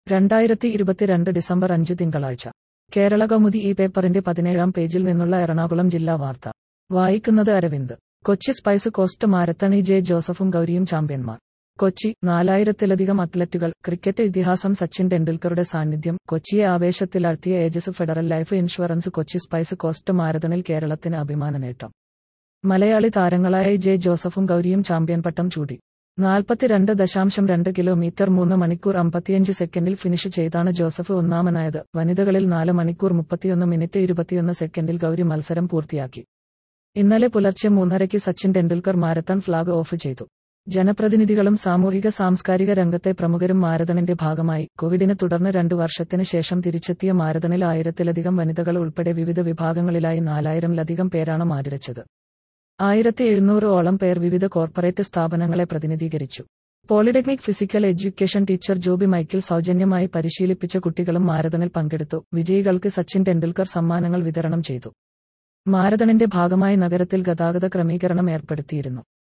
2022 December 5 തിങ്കളാഴ്ച. കേരള കൗമുദി ഈ പേപ്പറിന്റെ 17-ാം പേജിൽ നിന്നുള്ള എറണാകുളം ജില്ലാ വാർത്ത. വായിക്കുന്നത് Aravind. Kochi Spice Coast Marathon J ജോസഫും ഗൗരിയും ചാമ്പ്യന്മാർ. കൊച്ചി. 4000-ത്തിലധികം അത്ലറ്റുകൾ. ക്രിക്കറ്റ് ഇതിഹാസം സച്ചിൻ ടെണ്ടുൽക്കറുടെ സാന്നിധ്യം. കൊച്ചിയെ ആവേശത്തിലാഴ്ത്തിയ Ageas Federal Life Insurance Kochi Spice Coast മാരത്തണിൽ കേരളത്തിന് അഭിമാന നേട്ടം. മലയാളി താരങ്ങളായ ജെ ജോസഫും ഗൗരിയും ചാമ്പ്യൻ പട്ടം ചൂടി. 42.2 കിലോമീറ്റർ 3 മണിക്കൂർ 55 സെക്കൻഡിൽ ഫിനിഷ് ചെയ്താണ് ജോസഫ് ഒന്നാമനായത്. വനിതകളിൽ 4 മണിക്കൂർ 31 മിനിറ്റ് 21 സെക്കൻഡിൽ ഗൗരി മത്സരം പൂർത്തിയാക്കി. ഇന്നലെ പുലർച്ചെ 3:30-ക്ക് Sachin Tendulkar marathon flag off ചെയ്തു. ജനപ്രതിനിധികളും സാമൂഹിക സാംസ്കാരിക രംഗത്തെ പ്രമുഖരും മാരത്തണിന്റെ ഭാഗമായി. കോവിഡിനെ തുടർന്ന് 2 വർഷത്തിന് ശേഷം തിരിച്ചെത്തിയ മാരത്തണിൽ 1000-ലധികം വനിതകൾ ഉൾപ്പെടെ വിവിധ വിഭാഗങ്ങളിലായി 4000-ലധികം പേരാണ് മാറ്റുരച്ചത്. 1700-ഓളം പേർ വിവിധ കോർപ്പറേറ്റ് സ്ഥാപനങ്ങളെ പ്രതിനിധീകരിച്ചു. Polytechnic physical education teacher Joby Michael സൗജന്യമായി പരിശീലിപ്പിച്ച കുട്ടികളും മാരത്തണിൽ പങ്കെടുത്തു. വിജയികൾക്ക് സച്ചിൻ ടെണ്ടുൽക്കർ സമ്മാനങ്ങൾ വിതരണം ചെയ്തു. മാരത്തണിന്റെ ഭാഗമായി നഗരത്തിൽ ഗതാഗത ക്രമീകരണം ഏർപ്പെടുത്തിയിരുന്നു.